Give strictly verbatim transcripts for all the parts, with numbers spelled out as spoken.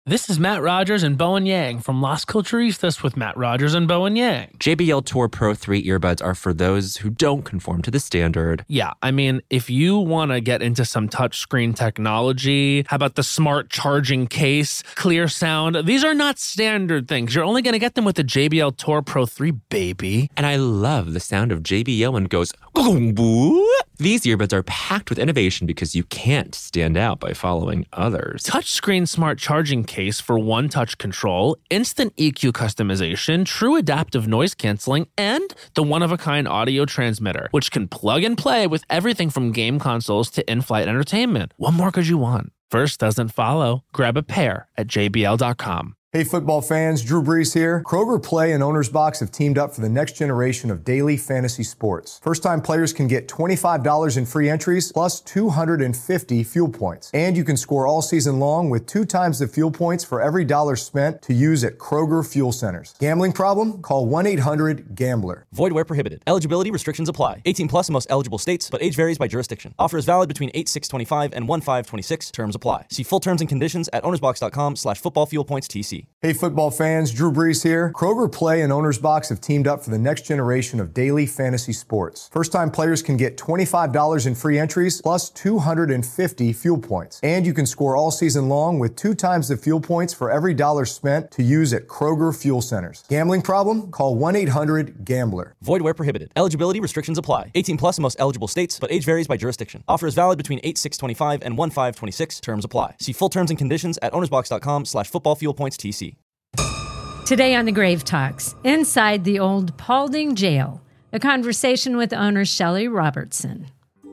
This is Matt Rogers and Bowen Yang from Las Culturistas with Matt Rogers and Bowen Yang. J B L Tour Pro three earbuds are for those who don't conform to the standard. Yeah, I mean, if you want to get into some touchscreen technology, how about the smart charging case, clear sound? These are not standard things. You're only going to get them with the J B L Tour Pro three, baby. And I love the sound of J B L when it goes, "Gong-boo." These earbuds are packed with innovation because you can't stand out by following others. Touchscreen smart charging case for one-touch control, instant E Q customization, true adaptive noise canceling, and the one-of-a-kind audio transmitter, which can plug and play with everything from game consoles to in-flight entertainment. What more could you want? First doesn't follow. Grab a pair at J B L dot com. Hey football fans, Drew Brees here. Kroger Play and Owner's Box have teamed up for the next generation of daily fantasy sports. First-time players can get twenty-five dollars in free entries plus two hundred fifty fuel points. And you can score all season long with two times the fuel points for every dollar spent to use at Kroger Fuel Centers. Gambling problem? Call one eight hundred gambler. Void where prohibited. Eligibility restrictions apply. eighteen plus in most eligible states, but age varies by jurisdiction. Offer is valid between eight six twenty-five and one five twenty-six. Terms apply. See full terms and conditions at ownersbox.com slash football fuel points TC. Hey football fans, Drew Brees here. Kroger Play and Owner's Box have teamed up for the next generation of daily fantasy sports. First-time players can get twenty-five dollars in free entries plus two hundred fifty fuel points. And you can score all season long with two times the fuel points for every dollar spent to use at Kroger Fuel Centers. Gambling problem? Call one eight hundred gambler. Void where prohibited. Eligibility restrictions apply. eighteen plus in most eligible states, but age varies by jurisdiction. Offer is valid between eight six twenty-five and one five twenty-six. Terms apply. See full terms and conditions at ownersbox.com slash football fuel points TC. Today on the Grave Talks, inside the old Paulding Jail, a conversation with owner Shelley Robertson.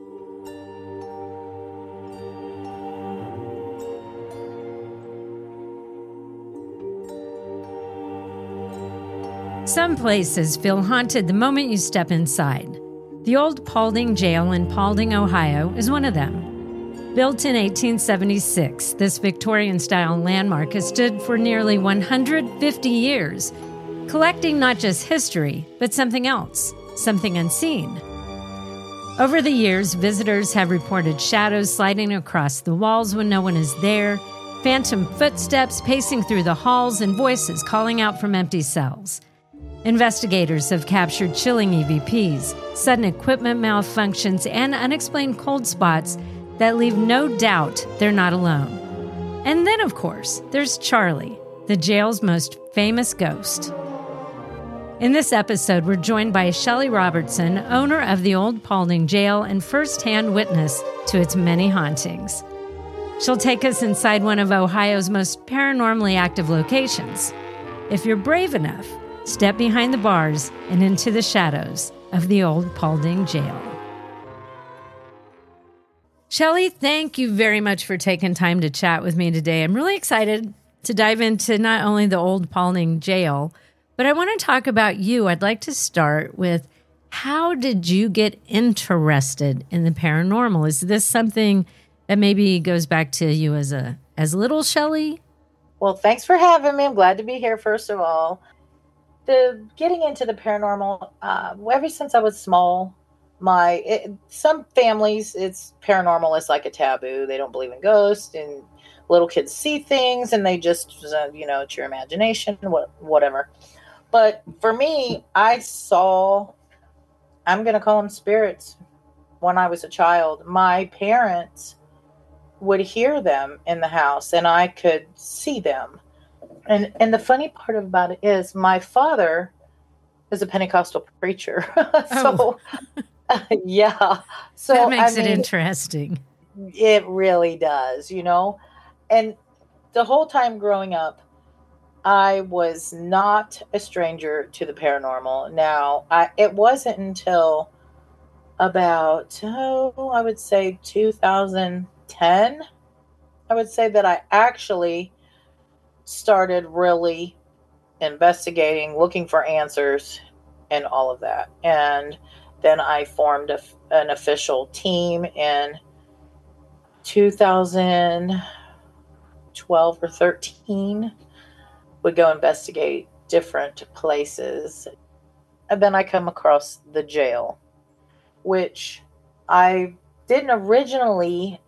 Some places feel haunted the moment you step inside. The old Paulding Jail in Paulding, Ohio, is one of them. Built in eighteen seventy-six, this Victorian-style landmark has stood for nearly one hundred fifty years, collecting not just history, but something else, something unseen. Over the years, visitors have reported shadows sliding across the walls when no one is there, phantom footsteps pacing through the halls, and voices calling out from empty cells. Investigators have captured chilling E V Ps, sudden equipment malfunctions, and unexplained cold spots that leave no doubt they're not alone. And then, of course, there's Charlie, the jail's most famous ghost. In this episode, we're joined by Shelley Robertson, owner of the old Paulding Jail and first-hand witness to its many hauntings. She'll take us inside one of Ohio's most paranormally active locations. If you're brave enough, step behind the bars and into the shadows of the old Paulding Jail. Shelley, thank you very much for taking time to chat with me today. I'm really excited to dive into not only the old Paulding Jail, but I want to talk about you. I'd like to start with, how did you get interested in the paranormal? Is this something that maybe goes back to you as a as little Shelley? Well, thanks for having me. I'm glad to be here, first of all. The getting into the paranormal, uh, ever since I was small, my it, some families, it's paranormal is like a taboo. They don't believe in ghosts, and little kids see things, and they just, uh, you know, it's your imagination, what, whatever. But for me, I saw, I'm going to call them spirits when I was a child. My parents would hear them in the house, and I could see them. And and the funny part about it is my father is a Pentecostal preacher. so, Oh. uh, yeah. So That makes I it mean, interesting. It really does, you know. And the whole time growing up, I was not a stranger to the paranormal. Now, I, it wasn't until about, oh, I would say two thousand ten, I would say that I actually started really investigating, looking for answers and all of that. And then I formed a, an official team in two thousand twelve or thirteen. Would go investigate different places. And then I come across the jail, which I didn't originally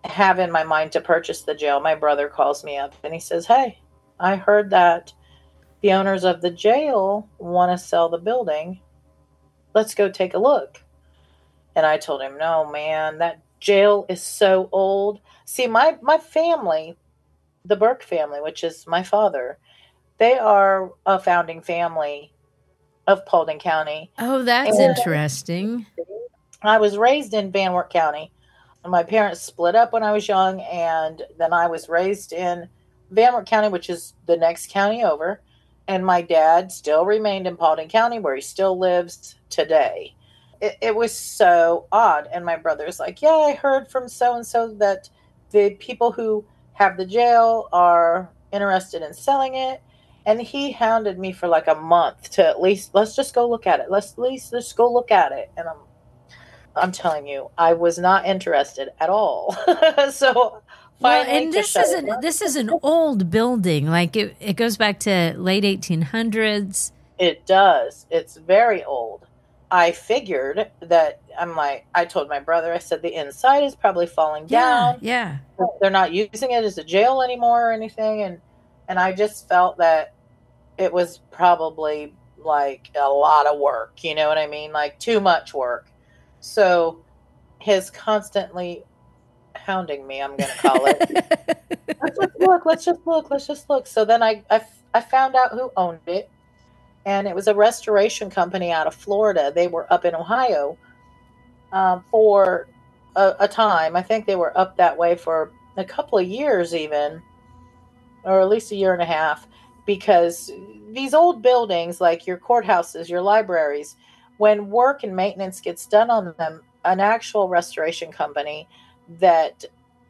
have in my mind to purchase the jail, my brother calls me up and he says, "Hey, I heard that the owners of the jail want to sell the building. Let's go take a look." And I told him, "No, man, that jail is so old." See, my, my family, the Burke family, which is my father, they are a founding family of Paulding County. Oh, that's And interesting. I was raised in Van Wert County. My parents split up when I was young, and then I was raised in Van Wert County, which is the next county over. And my dad still remained in Paulding County, where he still lives today. It, it was so odd. And my brother's like, "Yeah, I heard from so-and-so that the people who have the jail are interested in selling it." And he hounded me for like a month to at least, let's just go look at it. Let's at least just go look at it. And I'm, I'm telling you, I was not interested at all. So Well, finally, and to this shut is it an, down- this is an old building. Like it, it goes back to late eighteen hundreds. It does. It's very old. I figured that I'm like, I told my brother, I said, the inside is probably falling Yeah, down. yeah. They're not using it as a jail anymore or anything. And, and I just felt that it was probably like a lot of work. You know what I mean? Like too much work. So his constantly hounding me, I'm going to call it. Let's just look, let's just look, let's just look. So then I, I, I found out who owned it. And it was a restoration company out of Florida. They were up in Ohio um, for a, a time. I think they were up that way for a couple of years even, or at least a year and a half, because these old buildings, like your courthouses, your libraries, when work and maintenance gets done on them, an actual restoration company that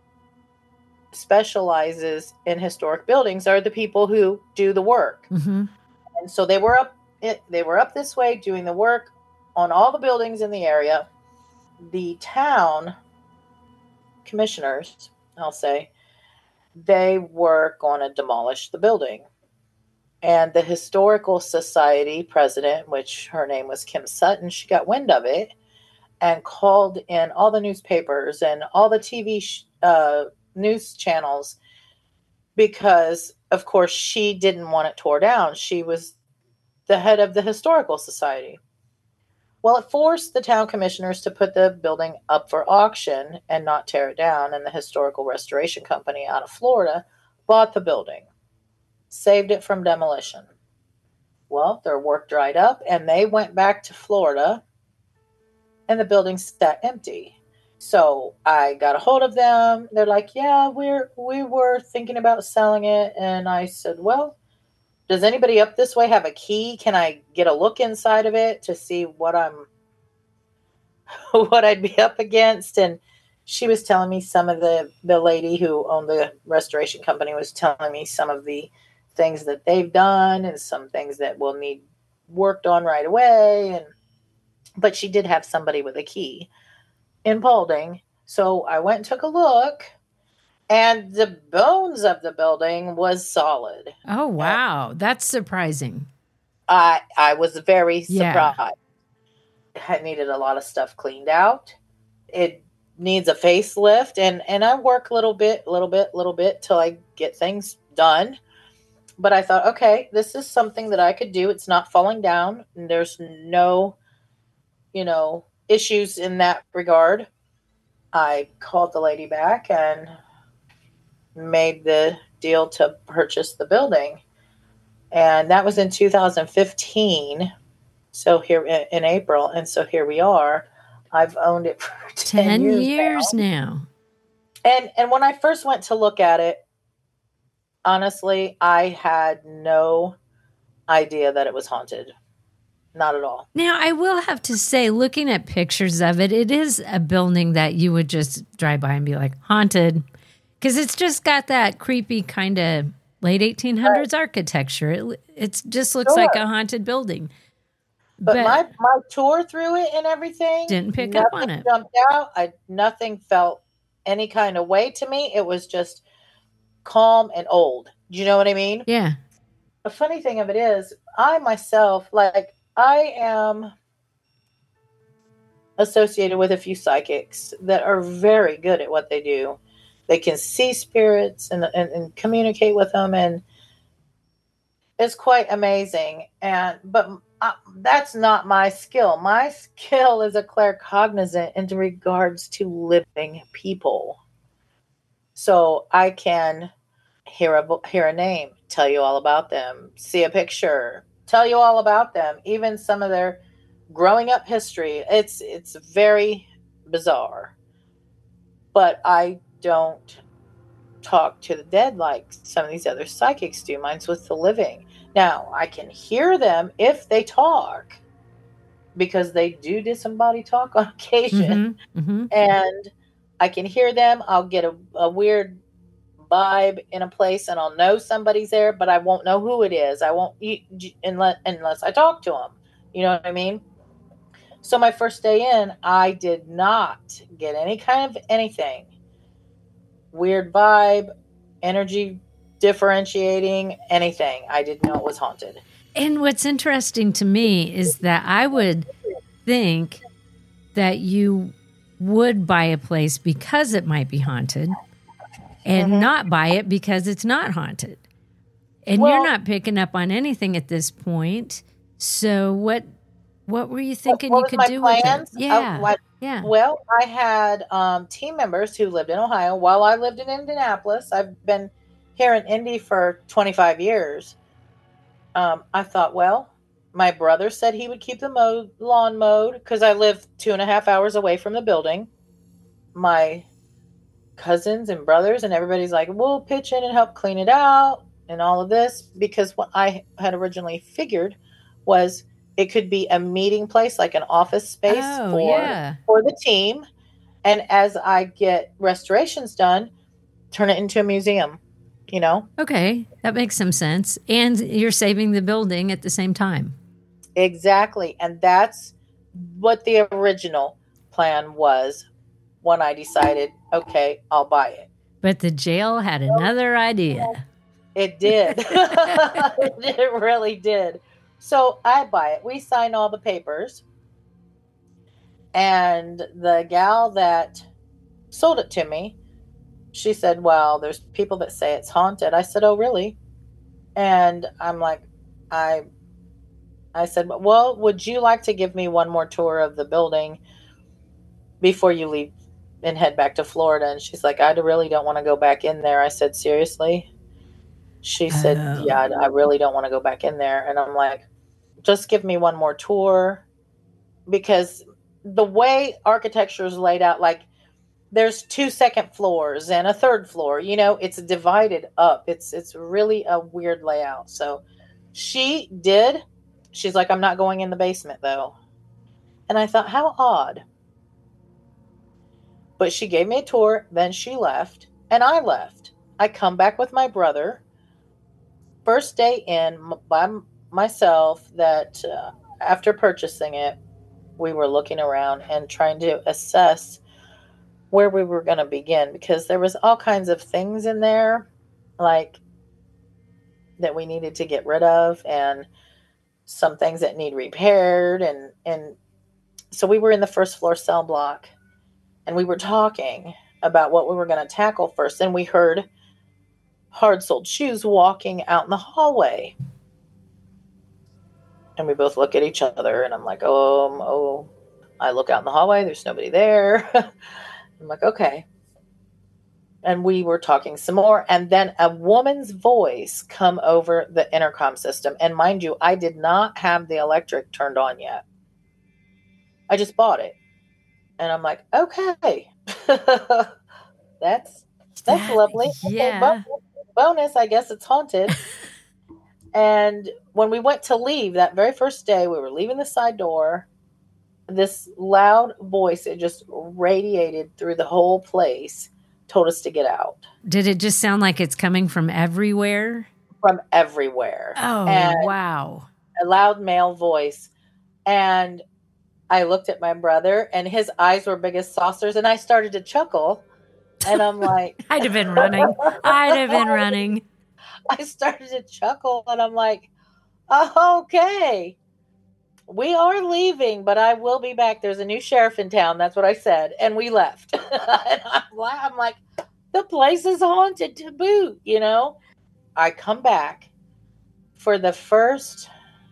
specializes in historic buildings are the people who do the work. Mm-hmm. And so they were up it, they were up this way doing the work on all the buildings in the area. The town commissioners, I'll say, they were going to demolish the building. And the Historical Society president, which her name was Kim Sutton, she got wind of it and called in all the newspapers and all the T V sh- uh, news channels because, of course, she didn't want it tore down. She was the head of the Historical Society. Well, it forced the town commissioners to put the building up for auction and not tear it down. And the Historical Restoration Company out of Florida bought the building, saved it from demolition. Well, their work dried up and they went back to Florida and the building sat empty. So I got a hold of them. They're like, "Yeah, we're, we were thinking about selling it." And I said, "Well, does anybody up this way have a key? Can I get a look inside of it to see what I'm, what I'd be up against?" And she was telling me some of the, the lady who owned the restoration company was telling me some of the things that they've done and some things that will need worked on right away. And, but she did have somebody with a key in Paulding. So I went and took a look. And the bones of the building was solid. Oh, wow. That's surprising. I I was very Yeah. surprised. It needed a lot of stuff cleaned out. It needs a facelift. And, and I work a little bit, little bit, little bit till I get things done. But I thought, okay, this is something that I could do. It's not falling down. And there's no, you know, issues in that regard. I called the lady back and made the deal to purchase the building. And that was in two thousand fifteen. So here in, in April. And so here we are. I've owned it for ten, Ten years, years now. now. And, and when I first went to look at it, honestly, I had no idea that it was haunted. Not at all. Now, I will have to say, looking at pictures of it, it is a building that you would just drive by and be like, haunted. Because it's just got that creepy kind of late eighteen hundreds right. architecture. It it just looks sure. like a haunted building. But, but my, my tour through it and everything didn't pick up on it. Jumped out. I nothing felt any kind of way to me. It was just calm and old. Do you know what I mean? Yeah. The funny thing of it is, I myself, like, I am associated with a few psychics that are very good at what they do. they can see spirits and, and, and communicate with them. And it's quite amazing. And, but uh, that's not my skill. My skill is a claircognizant in regards to living people. So I can hear a, hear a name, tell you all about them, see a picture, tell you all about them, even some of their growing up history. It's, it's very bizarre, but I don't talk to the dead like some of these other psychics do. Mine's with the living. Now, I can hear them if they talk, because they do disembodied talk on occasion. Mm-hmm, mm-hmm. And I can hear them. I'll get a, a weird vibe in a place, and I'll know somebody's there, but I won't know who it is. I won't unless, unless I talk to them. You know what I mean? So my first day in, I did not get any kind of anything. Weird vibe, energy differentiating, anything. I didn't know it was haunted. And what's interesting to me is that I would think that you would buy a place because it might be haunted and Mm-hmm. not buy it because it's not haunted. And Well- you're not picking up on anything at this point. So what what were you thinking What you was could my do plans? with it? Oh, Yeah. what- yeah. Well, I had um, team members who lived in Ohio while I lived in Indianapolis. I've been here in Indy for twenty-five years. Um, I thought, well, my brother said he would keep the mow- lawn mowed because I live two and a half hours away from the building. My cousins and brothers and everybody's like, we'll pitch in and help clean it out and all of this, because what I had originally figured was it could be a meeting place, like an office space Oh, for, yeah. for the team. And as I get restorations done, turn it into a museum, you know? Okay. That makes some sense. And you're saving the building at the same time. Exactly. And that's what the original plan was when I decided, okay, I'll buy it. But the jail had another idea. It did. It really did. So I buy it. We sign all the papers. And the gal that sold it to me, she said, well, there's people that say it's haunted. I said, oh, really? And I'm like, I I said, well, would you like to give me one more tour of the building before you leave and head back to Florida? And she's like, I really don't want to go back in there. I said, seriously? She said, Oh. yeah, I really don't want to go back in there. And I'm like, just give me one more tour, because the way architecture is laid out, like there's two second floors and a third floor, you know, it's divided up. It's, it's really a weird layout. So she did. She's like, I'm not going in the basement though. And I thought, how odd. But she gave me a tour, then she left, and I left. I come back with my brother. First day in by myself, that uh, after purchasing it, we were looking around and trying to assess where we were going to begin, because there was all kinds of things in there, like that we needed to get rid of, and some things that need repaired. And, and so we were in the first floor cell block, and we were talking about what we were going to tackle first. And we heard hard-soled shoes walking out in the hallway. And we both look at each other, and I'm like, oh, um, oh, I look out in the hallway. There's nobody there. I'm like, okay. And we were talking some more. And then a woman's voice come over the intercom system. And mind you, I did not have the electric turned on yet. I just bought it. And I'm like, okay. that's that's That- lovely. yeah. Okay, bonus, bonus, I guess it's haunted. And when we went to leave that very first day, we were leaving the side door. This loud voice, it just radiated through the whole place, told us to get out Did it just sound like it's coming from everywhere? from everywhere. Oh, And wow. a loud male voice. And I looked at my brother, and his eyes were big as saucers, and I started to chuckle. And I'm like, I'd have been running. I'd have been running. I started to chuckle, and I'm like, oh, okay, we are leaving, but I will be back. There's a new sheriff in town. That's what I said. And we left. And I'm, la- I'm like, the place is haunted to boot, you know? I come back for the first,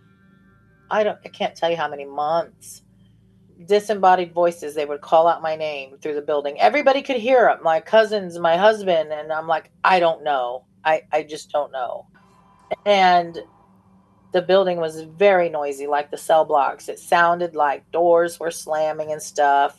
I don't, I can't tell you how many months. Disembodied voices, they would call out my name through the building. Everybody could hear it, my cousins, my husband, and I'm like, I don't know. I, I just don't know. And the building was very noisy, like the cell blocks. It sounded like doors were slamming and stuff.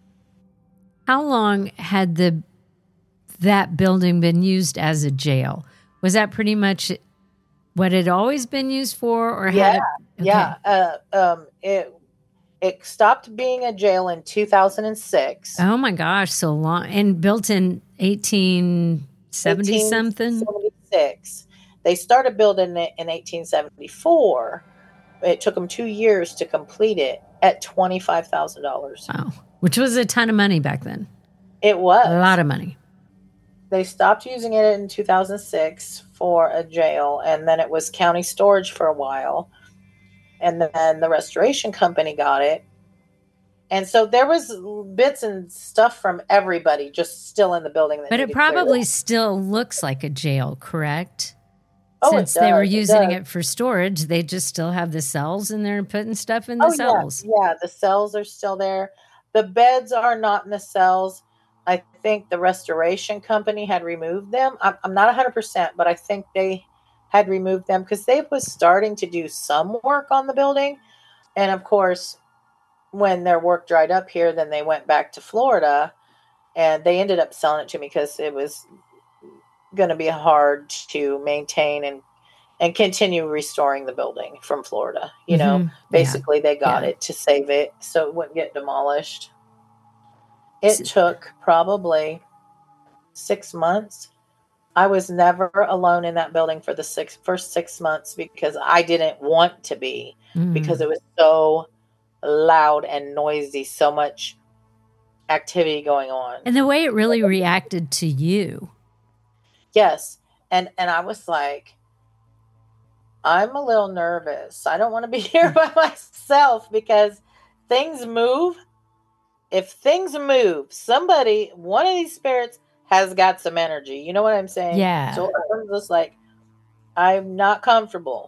How long had the that building been used as a jail? Was that pretty much what it always been used for, or yeah, had it, okay. yeah? Uh, um, it it stopped being a jail in two thousand six. Oh my gosh, so long, and built in eighteen seventy something. seventy-six. They started building it in eighteen seventy-four. It took them two years to complete it at twenty-five thousand dollars. Wow, which was a ton of money back then. It was a lot of money. They stopped using it in two thousand six for a jail, and then it was county storage for a while. And then the restoration company got it. And so there was bits and stuff from everybody just still in the building. That but it probably still looks like a jail, correct? Oh, Since it does, they were using it, it for storage, they just still have the cells and they're putting stuff in the oh, cells. Yeah. yeah, the cells are still there. The beds are not in the cells. I think the restoration company had removed them. I'm, I'm not one hundred percent, but I think they had removed them because they was starting to do some work on the building. And of course, when their work dried up here, then they went back to Florida, and they ended up selling it to me because it was going to be hard to maintain and and continue restoring the building from Florida. You know, Mm-hmm. basically Yeah. they got Yeah. it to save it so it wouldn't get demolished. It took probably six months. I was never alone in that building for the six first six months because I didn't want to be, Mm. because it was so loud and noisy, so much activity going on. And the way it really reacted to you. Yes. And and I was like, I'm a little nervous. I don't want to be here by myself because things move. If things move, somebody, one of these spirits has got some energy. You know what I'm saying? Yeah. So I'm just like, I'm not comfortable.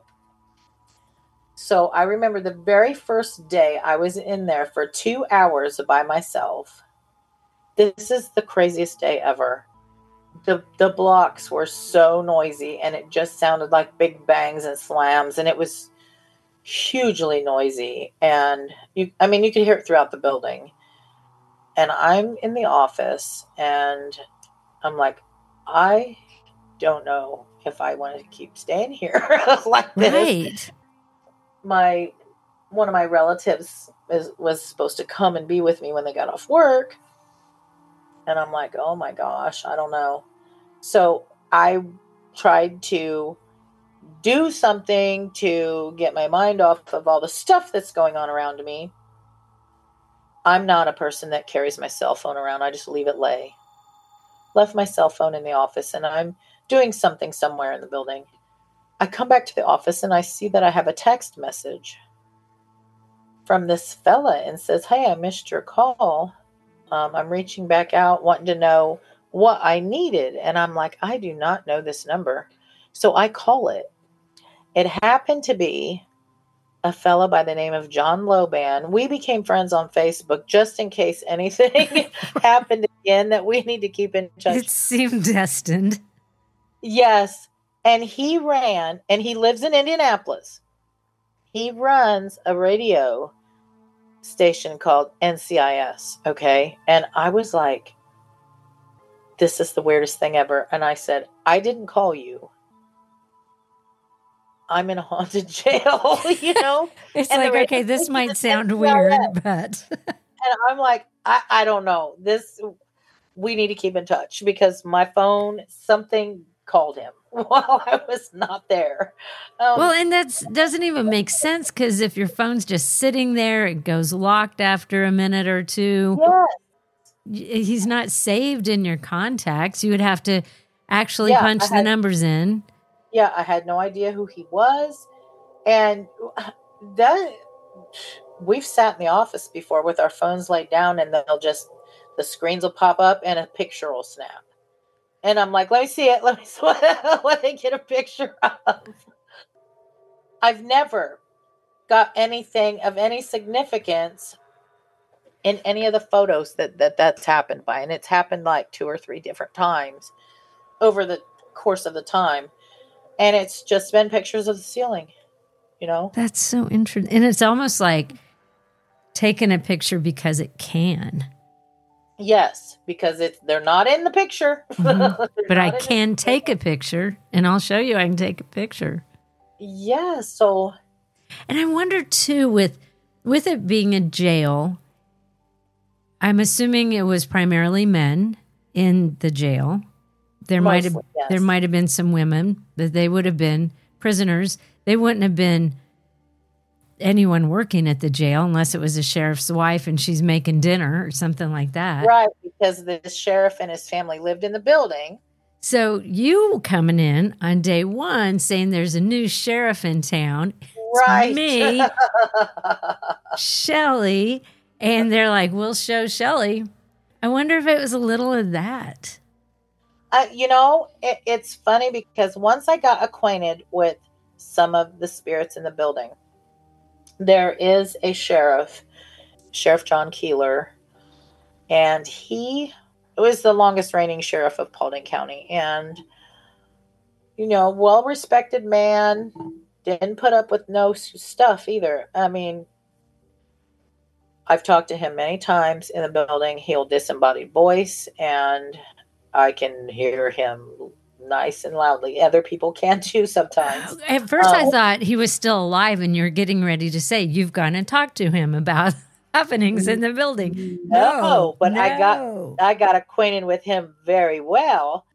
So I remember the very first day I was in there for two hours by myself. This is the craziest day ever. The the blocks were so noisy, and it just sounded like big bangs and slams, and it was hugely noisy. And you, I mean, you could hear it throughout the building. And I'm in the office, and I'm like, I don't know if I want to keep staying here like this. Right. My one of my relatives is, was supposed to come and be with me when they got off work. And I'm like, oh my gosh, I don't know. So I tried to do something to get my mind off of all the stuff that's going on around me. I'm not a person that carries my cell phone around. I just leave it lay. Left my cell phone in the office, and I'm doing something somewhere in the building. I come back to the office, and I see that I have a text message from this fella and says, hey, I missed your call. Um, I'm reaching back out, wanting to know what I needed. And I'm like, I do not know this number. So I call it. It happened to be a fella by the name of John Loban. We became friends on Facebook just in case anything happened again that we need to keep in touch. It seemed destined. Yes. And he ran, and he lives in Indianapolis. He runs a radio station called N C I S. Okay. And I was like, this is the weirdest thing ever. And I said, I didn't call you. I'm in a haunted jail, you know? It's And like, the okay, this radio might station sound is weird, N C I S. but And I'm like, I, I don't know. This, we need to keep in touch because my phone, something called him while I was not there. Um, well, and that doesn't even make sense because if your phone's just sitting there, it goes locked after a minute or two. yeah, He's not saved in your contacts. You would have to actually Yeah, punch I the had- numbers in. yeah, I had no idea who he was. And that, we've sat in the office before with our phones laid down, and they'll just, the screens will pop up and a picture will snap. And I'm like, let me see it. Let me, let me get a picture of. I've never got anything of any significance in any of the photos that, that that's happened by. And it's happened like two or three different times over the course of the time. And it's just been pictures of the ceiling, you know? That's so interesting. And it's almost like taking a picture because it can. Yes, because it's they're not in the picture. Mm-hmm. But I can take a picture, and I'll show you I can take a picture. Yeah, so... And I wonder, too, with with it being a jail, I'm assuming it was primarily men in the jail. There Mostly, might have yes. there might have been some women, but they would have been prisoners. They wouldn't have been anyone working at the jail unless it was a sheriff's wife and she's making dinner or something like that. Right, because the sheriff and his family lived in the building. So you coming in on day one saying there's a new sheriff in town. Right. Me, Shelly, and they're like, we'll show Shelly. I wonder if it was a little of that. Uh, you know, it, it's funny because once I got acquainted with some of the spirits in the building, there is a sheriff, Sheriff John Keeler, and he was the longest reigning sheriff of Paulding County. And, you know, well-respected man, didn't put up with no stuff either. I mean, I've talked to him many times in the building. He'll disembodied voice, and I can hear him nice and loudly. Other people can too sometimes. At first um, I thought he was still alive, and you're getting ready to say you've gone and talked to him about happenings in the building. No, No, but no. I got I got acquainted with him very well.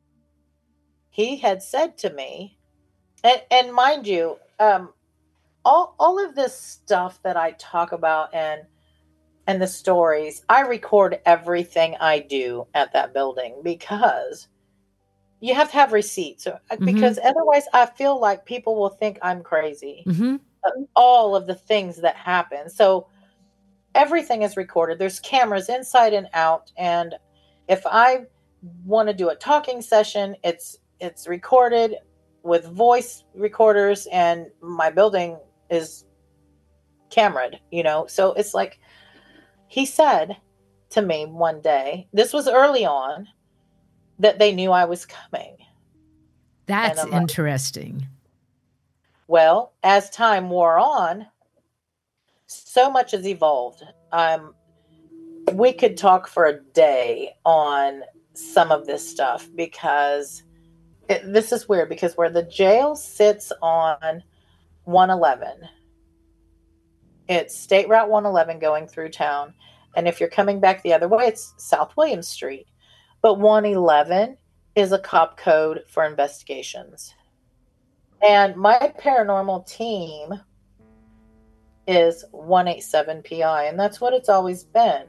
He had said to me, and, and mind you, um, all all of this stuff that I talk about and and the stories, I record everything I do at that building because you have to have receipts. Mm-hmm. Because otherwise I feel like people will think I'm crazy. Mm-hmm. All of the things that happen. So everything is recorded. There's cameras inside and out. And if I want to do a talking session, it's it's recorded with voice recorders, and my building is cameraed, you know? So it's like, he said to me one day, this was early on, that they knew I was coming. That's like, interesting. Well, as time wore on, so much has evolved. Um, we could talk for a day on some of this stuff because it, this is weird because where the jail sits on one eleven, it's State Route one eleven going through town. And if you're coming back the other way, it's South William Street. But one eleven is a cop code for investigations. And my paranormal team is one eighty-seven P I, and that's what it's always been.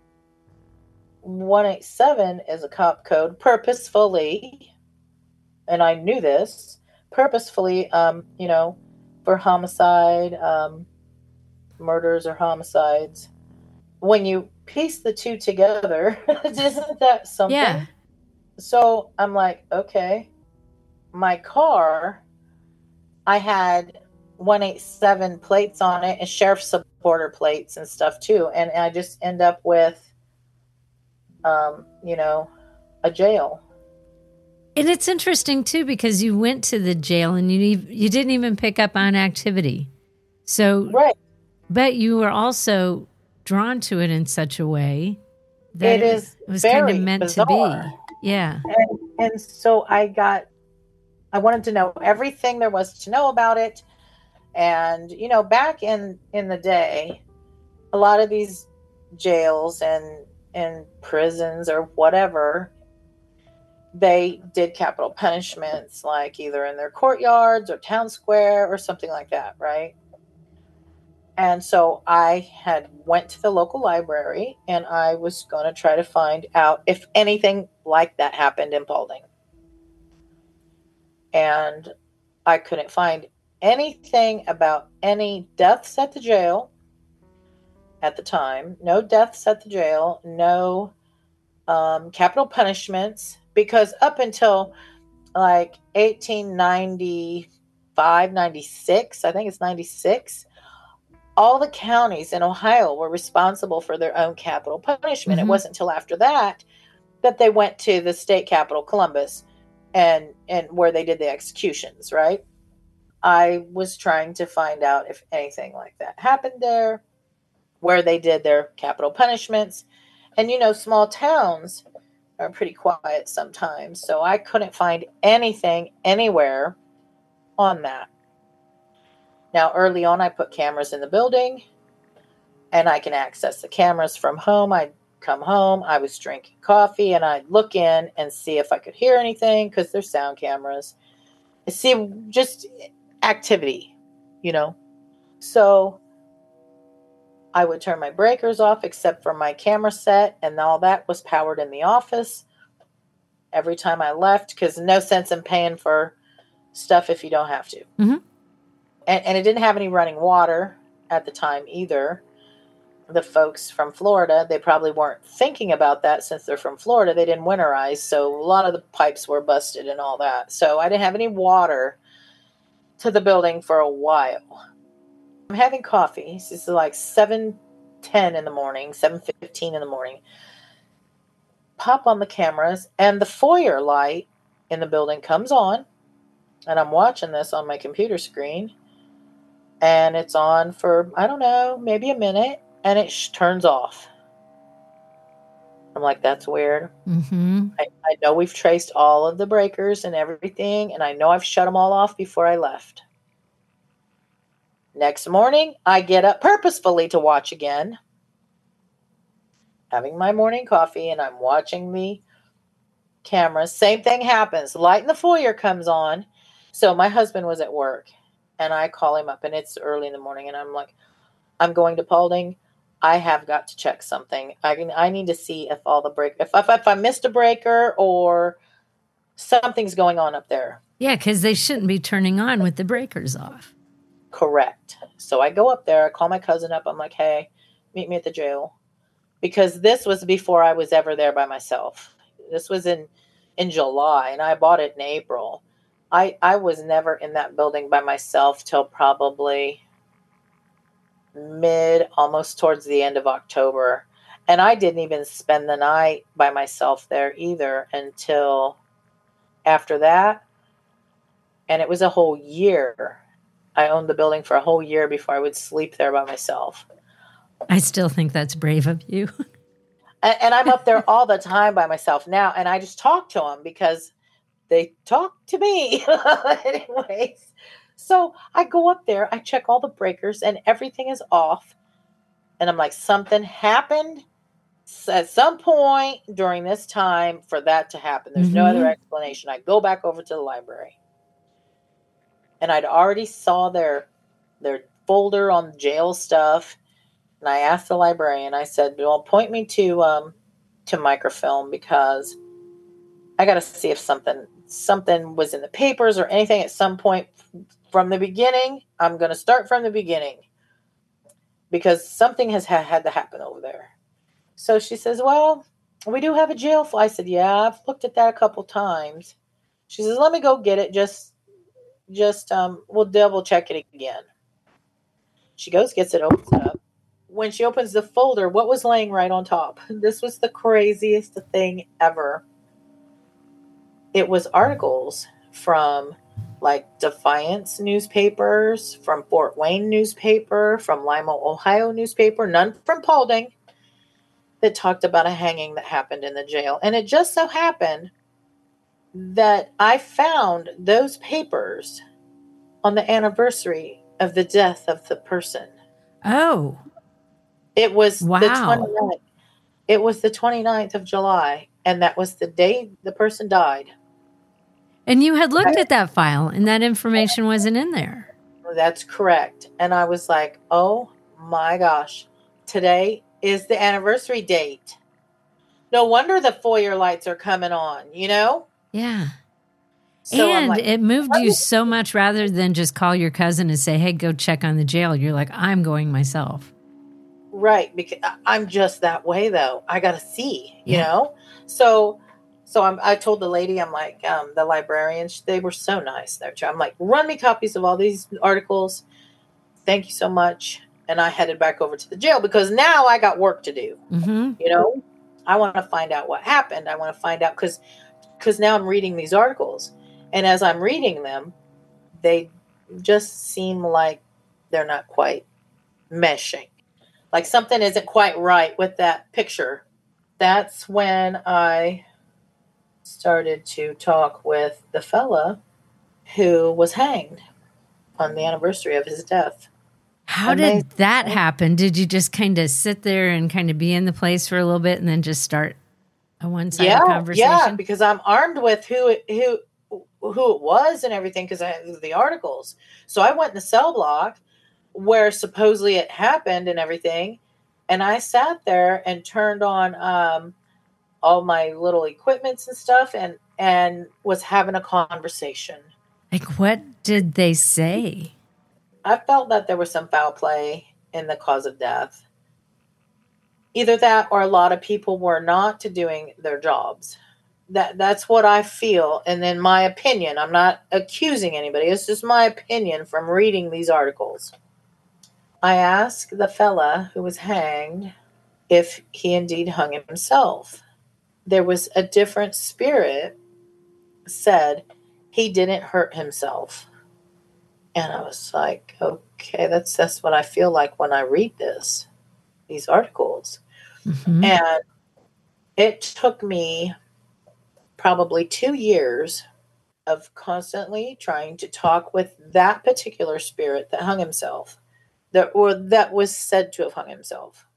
one eighty-seven is a cop code purposefully, and I knew this, purposefully, um, you know, for homicide, um, murders or homicides. When you piece the two together, isn't that something? Yeah. So I'm like, okay, my car, I had one eighty-seven plates on it and sheriff supporter plates and stuff too. And I just end up with, um, you know, a jail. And it's interesting too, because you went to the jail and you you didn't even pick up on activity. So, right. But you were also drawn to it in such a way that it, it is was very kind of meant bizarre. to be. Yeah. And, and so I got, I wanted to know everything there was to know about it. And, you know, back in, in the day, a lot of these jails and, and prisons or whatever, they did capital punishments, like either in their courtyards or town square or something like that, right? And so I had went to the local library and I was going to try to find out if anything like that happened in Paulding. And I couldn't find anything about any deaths at the jail at the time. No deaths at the jail. No um, capital punishments. because up until like eighteen ninety-five, ninety-six, I think it's ninety-six, all the counties in Ohio were responsible for their own capital punishment. Mm-hmm. It wasn't until after that that they went to the state capital, Columbus, and and where they did the executions, right? I was trying to find out if anything like that happened there, where they did their capital punishments. And, you know, small towns are pretty quiet sometimes, so I couldn't find anything anywhere on that. Now, early on, I put cameras in the building, and I can access the cameras from home. I'd come home, I was drinking coffee, and I'd look in and see if I could hear anything, because there's sound cameras. See just activity, you know. So I would turn my breakers off except for my camera set, and all that was powered in the office every time I left, because no sense in paying for stuff if you don't have to. Mm-hmm. And, and it didn't have any running water at the time either. The folks from Florida, they probably weren't thinking about that since they're from Florida. They didn't winterize, so a lot of the pipes were busted and all that. So I didn't have any water to the building for a while. I'm having coffee. This is like seven ten in the morning, seven fifteen in the morning. Pop on the cameras, and the foyer light in the building comes on, and I'm watching this on my computer screen, and it's on for, I don't know, maybe a minute, and it sh- turns off. I'm like, that's weird. Mm-hmm. I, I know we've traced all of the breakers and everything, and I know I've shut them all off before I left. Next morning, I get up purposefully to watch again, having my morning coffee, and I'm watching the cameras. Same thing happens. The light in the foyer comes on. So my husband was at work, and I call him up, and it's early in the morning, and I'm like, I'm going to Paulding. I have got to check something. I can, I need to see if all the break, if, if, if I missed a breaker or something's going on up there. Yeah, because they shouldn't be turning on with the breakers off. Correct. So I go up there. I call my cousin up. I'm like, hey, meet me at the jail. Because this was before I was ever there by myself. This was in, in July, and I bought it in April. I, I was never in that building by myself till probably mid, almost towards the end of October. And I didn't even spend the night by myself there either until after that. And it was a whole year. I owned the building for a whole year before I would sleep there by myself. I still think that's brave of you. and, and I'm up there all the time by myself now. And I just talk to them because they talk to me. Anyways. So I go up there, I check all the breakers, and everything is off. And I'm like, something happened at some point during this time for that to happen. There's mm-hmm. no other explanation. I go back over to the library. And I'd already saw their their folder on jail stuff. And I asked the librarian, I said, well, point me to um, to microfilm, because I got to see if something something was in the papers or anything at some point from the beginning. I'm going to start from the beginning, because something has ha- had to happen over there. So she says, well, we do have a jail file. I said, yeah, I've looked at that a couple times. She says, let me go get it. Just, just, um, we'll double check it again. She goes, gets it, opens it up. When she opens the folder, what was laying right on top? This was the craziest thing ever. It was articles from like Defiance newspapers, from Fort Wayne newspaper, from Lima, Ohio newspaper, none from Paulding, that talked about a hanging that happened in the jail. And it just so happened that I found those papers on the anniversary of the death of the person. Oh. It was wow. the twenty-ninth. It was the twenty-ninth of July, and that was the day the person died. And you had looked at that file, and that information wasn't in there. That's correct. And I was like, oh my gosh, today is the anniversary date. No wonder the foyer lights are coming on, you know? Yeah. So and like, it moved you so much, rather than just call your cousin and say, hey, go check on the jail. You're like, I'm going myself. Right. Because I'm just that way, though. I got to see, you yeah. know? So So I'm, I told the lady, I'm like, um, the librarians, they were so nice there too. I'm like, run me copies of all these articles. Thank you so much. And I headed back over to the jail because now I got work to do. Mm-hmm. You know, I want to find out what happened. I want to find out because because now I'm reading these articles. And as I'm reading them, they just seem like they're not quite meshing. Like something isn't quite right with that picture. That's when I started to talk with the fella who was hanged on the anniversary of his death. How And did they- that happen? Did you just kind of sit there and kind of be in the place for a little bit and then just start a one-sided yeah, conversation? Yeah, because I'm armed with who it, who who it was and everything because I have the articles. So I went in the cell block where supposedly it happened and everything, and I sat there and turned on um, all my little equipments and stuff, and and was having a conversation. Like, what did they say? I felt that there was some foul play in the cause of death. Either that or a lot of people were not doing their jobs. That that's what I feel. And in my opinion, I'm not accusing anybody. It's just my opinion from reading these articles. I asked the fella who was hanged if he indeed hung himself. There was a different spirit said he didn't hurt himself. And I was like, okay, that's that's what I feel like when I read this, these articles. Mm-hmm. And it took me probably two years of constantly trying to talk with that particular spirit that hung himself, that or that was said to have hung himself,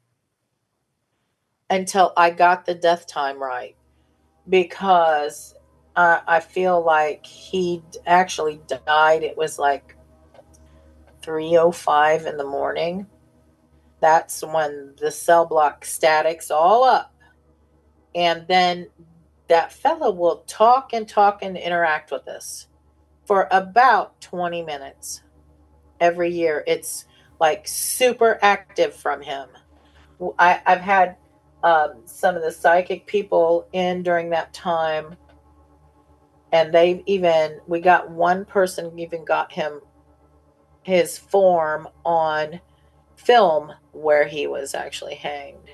until I got the death time right. Because uh, I feel like he actually died. It was like three oh five in the morning. That's when the cell block static's all up. And then that fellow will talk and talk and interact with us for about twenty minutes every year. It's like super active from him. I, I've had um, some of the psychic people in during that time. And they've even, we got one person even got him his form on film where he was actually hanged.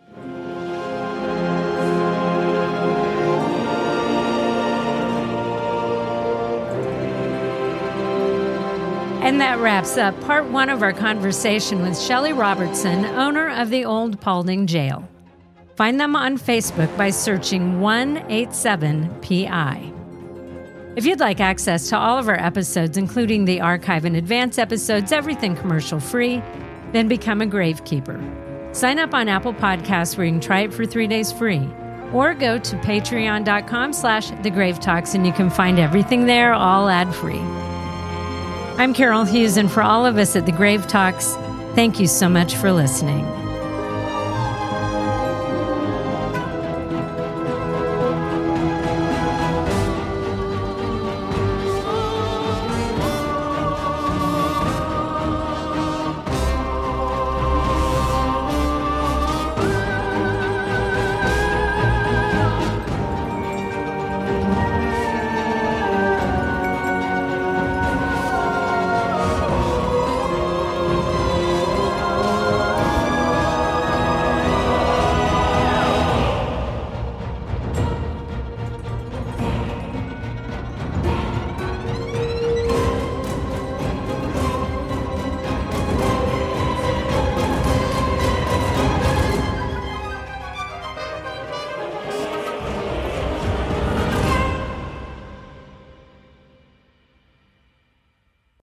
And that wraps up part one of our conversation with Shelley Robertson, owner of the Old Paulding Jail. Find them on Facebook by searching one eight seven P I. If you'd like access to all of our episodes, including the archive and advance episodes, everything commercial-free, then become a Gravekeeper. Sign up on Apple Podcasts where you can try it for three days free. Or go to patreon.com slash The Grave Talks and you can find everything there, all ad-free. I'm Carol Hughes, and for all of us at The Grave Talks, thank you so much for listening.